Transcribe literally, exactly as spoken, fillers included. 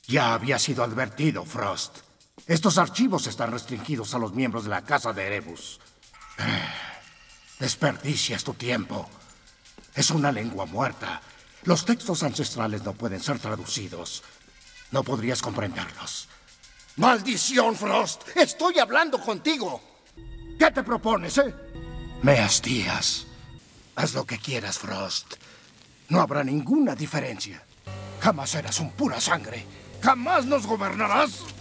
Ya había sido advertido, Frost. Estos archivos están restringidos a los miembros de la Casa de Erebus. Desperdicias tu tiempo. Es una lengua muerta. Los textos ancestrales no pueden ser traducidos. No podrías comprenderlos. ¡Maldición, Frost! ¡Estoy hablando contigo! ¿Qué te propones, eh? Me hastías. Haz lo que quieras, Frost. No habrá ninguna diferencia. Jamás serás un pura sangre. ¡Jamás nos gobernarás!